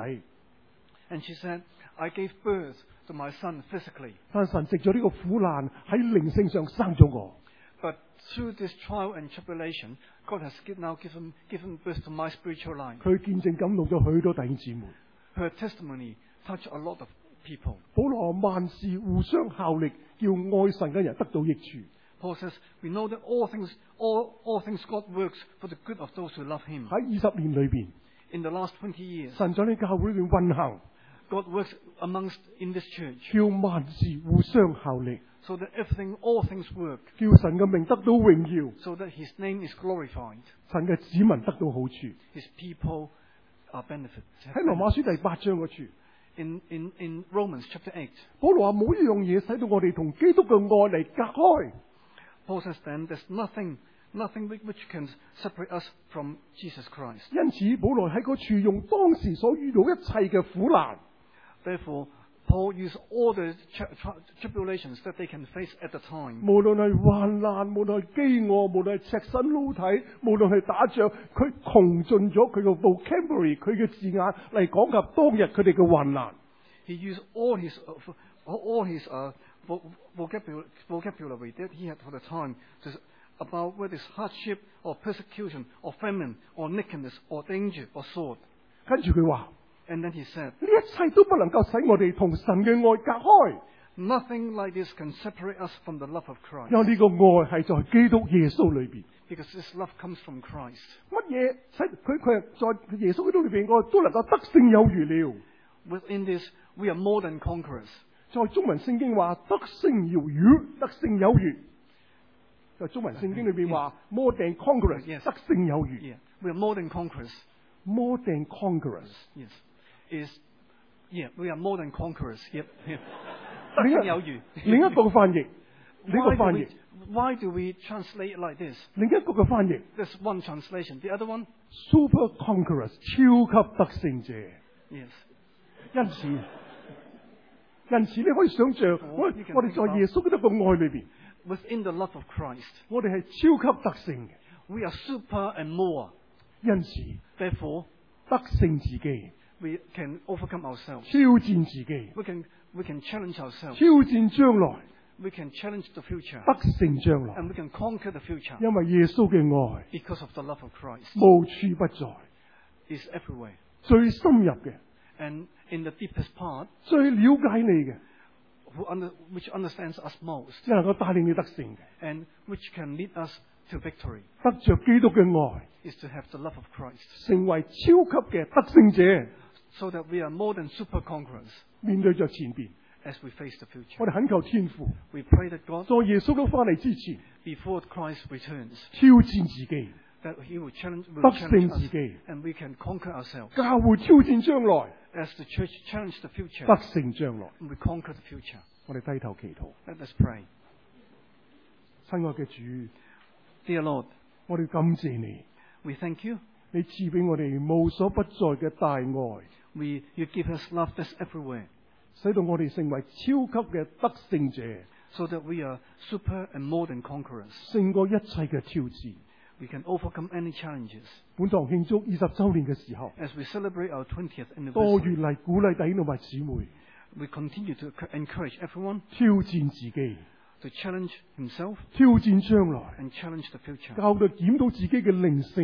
And she said, I gave birth to my son physically, 但神藉咗呢個苦難喺靈性上生咗我。 but through this trial and tribulation, God has gi- now given, given birth to my spiritual life. 佢見證感動咗許多弟兄姊妹。 Her testimony touched a lot of people. 保羅話萬事互相效力，叫愛神嘅人得到益處。 Paul says, we know that all things, all, all things God works for the good of those who love Him. 喺二十年裏邊， In the last twenty years, 神在呢教會裏邊運行， God works amongst in this church 叫萬事互相效力， so that everything, all things work, 叫神嘅名得到榮耀， so that His name is glorified. 神嘅子民得到好處。 His people are benefit. 喺羅馬書第八章嗰處， In, in, in Romans chapter eight, 保羅話冇一樣嘢使到我哋同基督嘅愛嚟隔開。 Paul says then, there's nothing, nothing which which can separate us from Jesus Christ. 因此，保羅喺嗰處用當時所遇到一切嘅苦難， Therefore, Paul used all the tri- tri- tribulations that they can face at the time. 無論係患難，無論係飢餓，無論係赤身露體，無論係打仗，佢窮盡咗佢嘅 vocabulary， 佢嘅字眼嚟講及當日佢哋嘅患難。 He used all his, uh, f- all his uh, vo- vocabulary, vocabulary that he had for the time to, s- about whether it's hardship or persecution or famine or nakedness or danger or sword. 跟住佢話： And then he said, 呢一切都不能夠使我哋同神嘅愛隔開， nothing like this can separate us from the love of Christ. 因為呢個愛係在基督耶穌裏邊。 Because this love comes from Christ. 乜嘢使佢佢係在耶穌基督裏邊，我哋都能夠得勝有餘了。 Within this, we are more than conquerors. 在中文聖經話得勝有餘，得勝有餘。在中文聖經裏邊話 more than conquerors， Yes. 得勝有餘。 Yeah, we are more than conquerors. more than conquerors。 Yes, is yeah, we are more than conquerors. Yep. yep. 另一得勝有餘。 另一個嘅翻譯，呢個 Why 翻 do 譯， we, why do we translate like this? 另一個嘅翻譯 There's one translation. The other one, super conquerors，超級得勝者。 yes. 因此，因此你可以想象，我呢個我哋在耶穌基督嘅愛裏邊， Within the love of Christ, 我哋係超級得勝嘅。 we are super and more. 因此， Therefore, 得勝自己， we can overcome ourselves. 挑戰自己， We can we can challenge ourselves. 挑戰將來， We can challenge the future, 得勝將來。 and we can conquer the future 因為耶穌嘅愛 because of the love of Christ. 無處不在， Is everywhere, 最深入嘅， and in the deepest part, 最了解你嘅， who under, which understands us most, 只能夠帶領你得勝嘅。 and which can lead us to victory, 得着基督嘅愛， is to have the love of Christ, 成為超級嘅得勝者。 so that we are more than super conquerors 面對着前邊， as we face the future. 我哋懇求天父， We pray that God, 在耶穌都翻嚟之前， before Christ returns, 挑戰自己， that He will challenge, 得 will 勝 challenge 自 us, 己。 and we can conquer ourselves. 教會挑戰將來， As the church challenge the future, 得勝將來。 we conquer the future. 我哋低頭祈禱， Let us pray. 親愛嘅主， Dear Lord, 我哋感謝你， we thank you. 你賜俾我哋無所不在嘅大愛， We, you give us love that's everywhere, 使到我哋成為超級嘅得勝者， so that we are super and more than conquerors. 勝過一切嘅挑戰。 We can overcome any challenges. 本堂慶祝二十週年嘅時候， As we celebrate our twentieth 多月 anniversary, 嚟鼓勵弟兄同埋姊妹 we continue to encourage everyone 挑戰自己， to challenge himself 挑戰將來， and challenge the future, 教導檢討自己嘅靈性，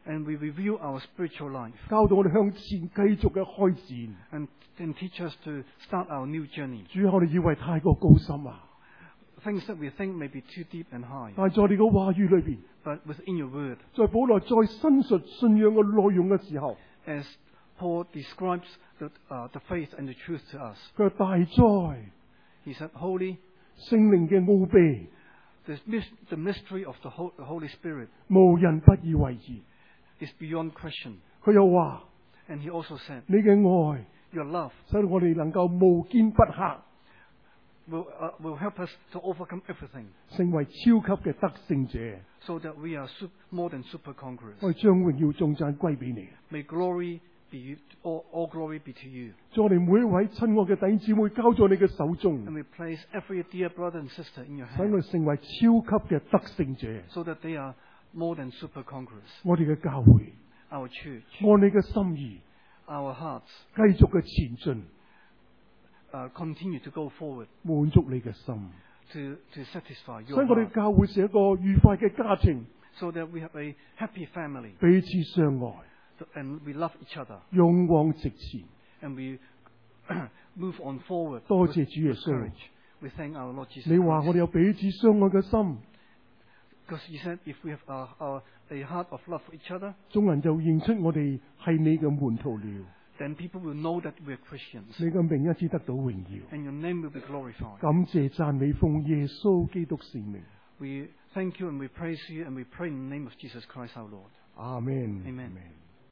And we review our spiritual life 教導我哋向前繼續嘅開展。 and, and teach us to start our new journey. 主啊，我哋以為太過高深啊， Things that we think may be too deep and high, 但係在你嘅話語裏邊， but within your word, 在保羅再申述信仰嘅內容嘅時候， as Paul describes the, uh, the faith and the truth to us, 佢話大哉 he said, Holy, 聖靈嘅奧秘， the, mys- the mystery of the, Ho- the Holy Spirit 無人不以為然。 is beyond question. 佢又話 And he also said, 你嘅愛 your love 使到我哋能夠無堅不克， will, uh, will help us to overcome everything, 成為超級嘅得勝者。 so that we are sup- more than super conquerors. 我哋將榮耀頌讚歸俾你。 May glory be, all, all glory be to you. 在我哋每一位親愛嘅弟兄姊妹交在你嘅手中， And we place every dear brother and sister in your 使我 hand, 哋成為超級嘅得勝者。 so that they are more than super conquerors. 我哋嘅教會 Our church, 按你嘅心意 our hearts, 繼續嘅前進， uh, continue to go forward 滿足你嘅心， to, to satisfy 使 your 我哋 heart, 教會是一個愉快嘅家庭， so that we have a happy family, 彼此相愛， so- and we love each other, 勇往直前。 and we move on forward 多 with, 謝主耶 with 穌， courage. We thank our Lord Jesus 你話我 Christ. 哋有彼此相愛嘅心， Because He said, if we have our, our, a heart of love for each other, 眾人就認出我哋係你嘅門徒了， then people will know that we are Christians, 你嘅名一直得到榮耀。 and your name will be glorified. 感謝讚美奉耶穌基督聖名， We thank you and we praise you and we pray in the name of Jesus Christ our Lord. 阿門。 Amen.